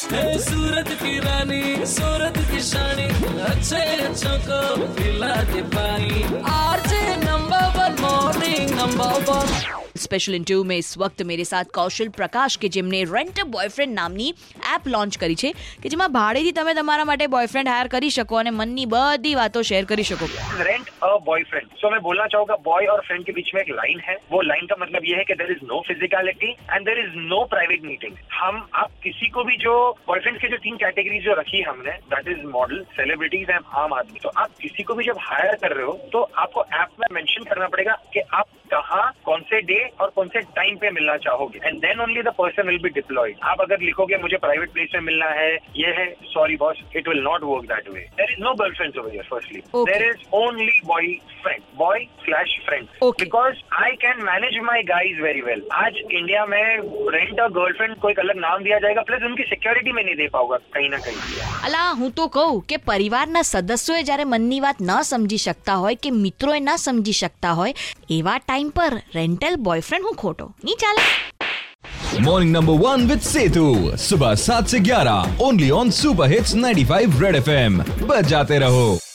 सूरत की रानी, सूरत की शानी, अच्छे अच्छों को पिला दे पानी। RJ number 1 morning number 1 special interview में इस वक्त मेरे साथ કૌશલ પ્રકાશ કે જેમને રેન્ટ અ બોયફ્રેન્ડ નામની એપ લોન્ચ કરી છે કે જેમાં ભાડેથી તમે તમારા માટે બોયફ્રેન્ડ હાયર કરી શકો અને મનની બધી વાતો શેર કરી શકો। Rent a boyfriend. सो मैं बोलना चाहूंगा बॉय और फ्रेंड के बीच में एक लाइन है। वो लाइन का मतलब ये है कि there is no physicality and there is no private meeting. आप किसी को भी जो बॉयफ्रेंड के जो 3 कैटेगरीज जो रखी हमने, that is model, celebrities and आम आदमी। तो आप किसी को भी जब हायर कर रहे हो तो आपको ऐप में मेंशन करना पड़ेगा कि आप कहाँ, कौन से डे और कौन से टाइम पे मिलना चाहोगे, and then only the person will be deployed. आप अगर लिखोगे मुझे प्राइवेट प्लेस में मिलना है, ये है, sorry boss, it will not work that way. There is no girlfriends over here firstly. There is only boyfriend, boy friend, because I can manage my guys very well. आज इंडिया में rent a girlfriend को एक अलग नाम दिया जाएगा, plus उनकी security में नहीं दे पाऊंगा कहीं ना कहीं। અલા હું તો કહું કે પરિવારના સદસ્યોએ જ્યારે મનની વાત ન સમજી શકતા હોય કે મિત્રોએ ન સમજી શકતા હોય એવા ટાઈમ પર રેન્ટલ બોયફ્રેન્ડ હું ખોટો નહીં ચાલે। मॉर्निंग नंबर 1 विद सेतु, सुबह 7 से 11 only on super hits 95 red FM। बजाते रहो।